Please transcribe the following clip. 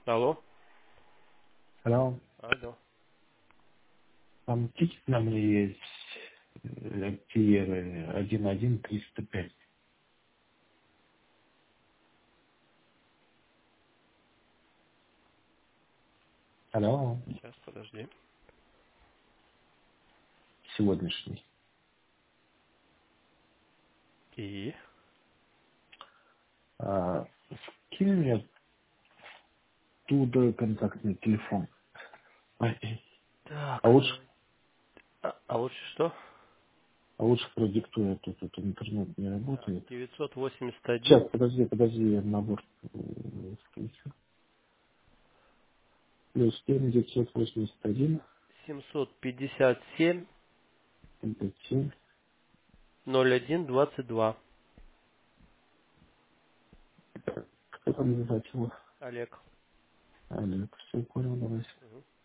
Алло? Алло, Алло. там тикет на мне есть Тиеры 11305. Алло, Сейчас, подожди. сегодняшний. И? А, кинь мне оттуда контактный телефон. Ай, А Так, лучше, а лучше что? а лучше продиктуй, а то тут интернет не Так, работает. Сейчас, 981 подожди, я набор включу. Плюс 7 981 757 57. 0122. Кто там называть его? Олег. Олег, все понял, давай.